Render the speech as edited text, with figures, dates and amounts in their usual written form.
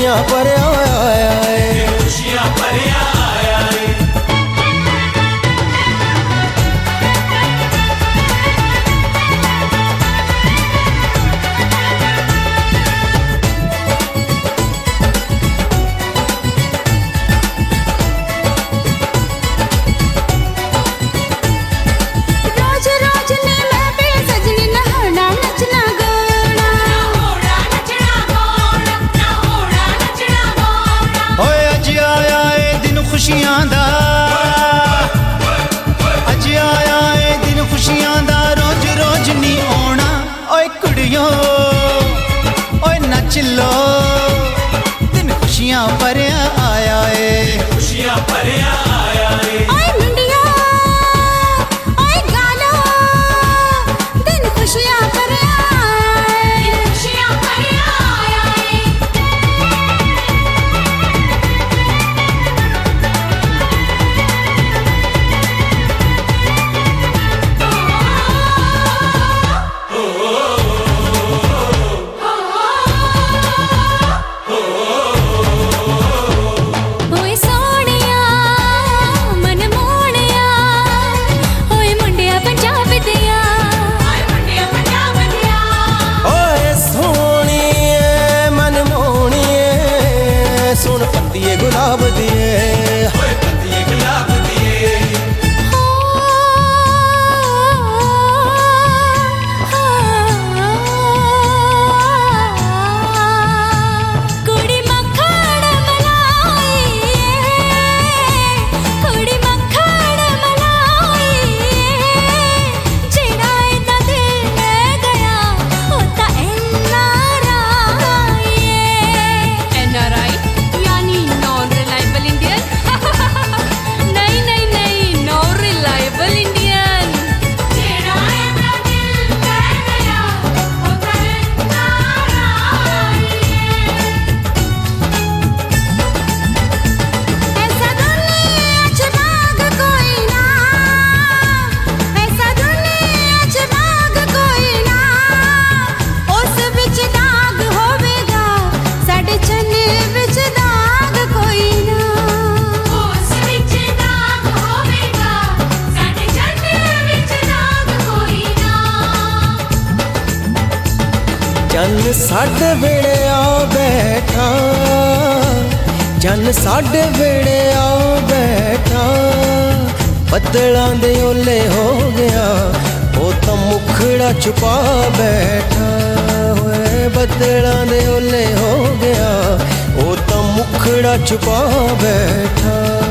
खुशियां भरिया आया है, खुशियां भरिया आया है। खुशियां दा अज आया ए दिन खुशियां दा, रोज रोज नहीं आना। ओए कुड़ियो ओए नच लो, दिन खुशियां भरिया आया है, खुशियां भरिया आया है। ओए मुंडिया ओए गालो, दिन खुशियां भरिया आया है, खुशियां भरिया आया है। गुलाब दिए पत्तिए गुलाब दिए, कुड़ी मक्खन मलाई, कुड़ी मक्खन मलाई, जेड़ा इदा दिल में गया होता NRI, NRI यानी नॉन रिलायबल इंडियन। नहीं नहीं नहीं, नॉन रिलायबल इंडियन। जेड़ा इदा दिल में गया होता NRI। ऐसा दुनिया च नाग कोई ना, ऐसा दुनिया च नाग कोई ना, उस विच दाग होवेगा साडे चन्ने विच दाग कोई ना, उस विच दाग होवेगा साडे चन्ने विच दाग कोई ना। चन्न साडे वेड़े आ बैठा, चन्न साडे वेड़े आ बैठा, बदलां दे ओले हो गया वो तो मुखड़ा छुपा बैठा। होए बदलां दे ओले हो गया वो तो मुखड़ा छुपा बैठा।